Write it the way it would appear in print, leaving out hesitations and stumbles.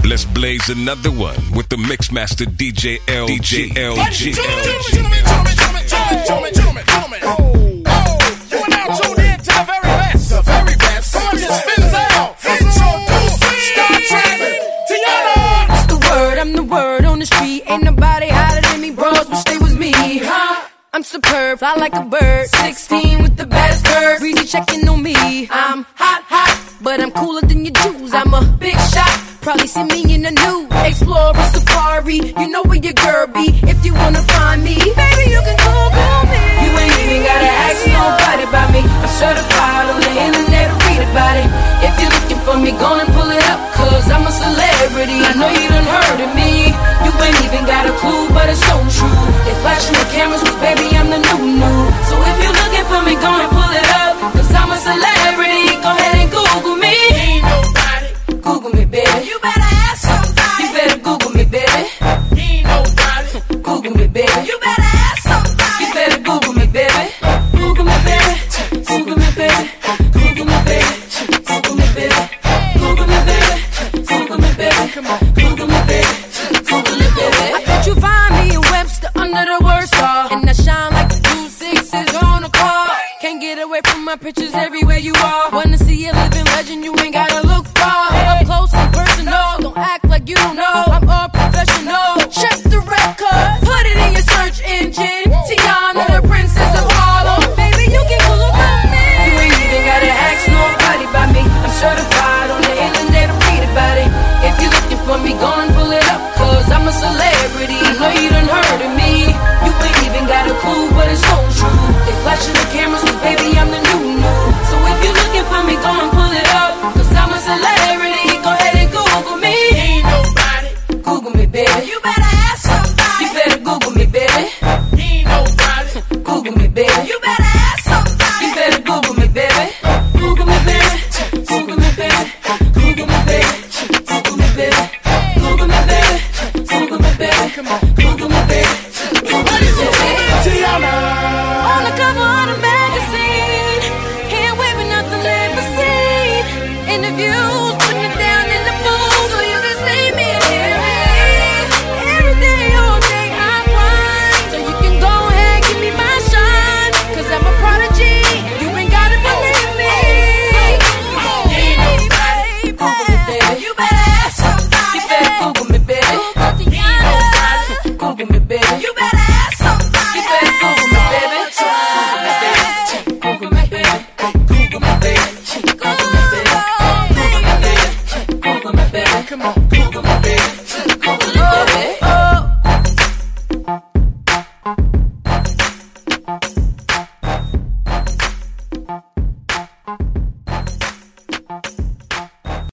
Let's blaze another one with the Mixmaster DJ LG. You are now tuned in to the very best. The very best. Come on, just spin out. Start trapping. Tiana. It's the word, I'm the word on the street. Ain't nobody hotter than me, bros, wish they was me, huh? I'm superb, fly like a bird. 16 with the baddest curve. Breezy checking on me. I'm hot, but I'm cooler than your Jews. I'm a big shot. Probably see me in the new Explorer Safari. You know where your girl be. If you wanna find me, baby, you can Google me. You ain't even gotta ask nobody about me. I'm certified on the internet, read about it. If you're looking for me, go and pull it up, cause I'm a celebrity. I know you done heard of me. You ain't even got a clue, but it's so true. They flashing the cameras, cause baby, I'm the new. So if you're looking for me, go and pull it up, cause I'm a celebrity. Go ahead and Google me. Ain't nobody. Google me, baby. You better ask somebody. You better Google me, baby. Ain't nobody. Google me, baby. You better ask somebody. You better Google me, baby. Google me, baby. Google me, baby. Google me, baby. Google me, baby. Google me, baby. Google me, baby. Google me, baby. Google me, baby. I bet you find me in Webster under the word star, and I shine like the 2 6s on a car. Can't get away from my pictures everywhere you are. Wanna see a living legend? You ain't gotta look far. Up close and personal. Don't act like you don't know. I'm a professional. Check the record. Put it in your search engine. Tiana, the princess of Harlem. Baby, you can Google me. You ain't even gotta ask nobody about me. I'm certified on the internet, read about it. If you're looking for me, go and pull it up, cause I'm a celebrity. I know you done heard of me. You ain't even got a clue, but it's so true. They flashing the cameras, cause baby, I'm the new. So if you're looking for me, go and pull it up, cause I'm a celebrity. Go ahead and Google me. Ain't nobody. Google me, baby. You better ask somebody. You better Google me, baby. Ain't nobody. Google me, baby. You better ask somebody. You better Google me, baby. Google me, baby. Google me, baby. Google me, baby. Google me, baby. Google me, baby. Google me, baby. Google me, baby. Google me, baby. Tiana. On the cover of the magazine, here waving out the limousine. Interviews, putting it down in the booth, so you can see me and hear me. Every day, all day, I grind, so you can go ahead, give me my shine, cause I'm a prodigy. You ain't gotta believe me. Ain't nobody. Google me, baby. You better ask somebody. You better Google me, baby. Google me, baby. You better ask somebody. You better Google me, baby. Google me, baby. Google me, baby. Google me, baby. Google me, baby. Google me, baby. Google me, baby.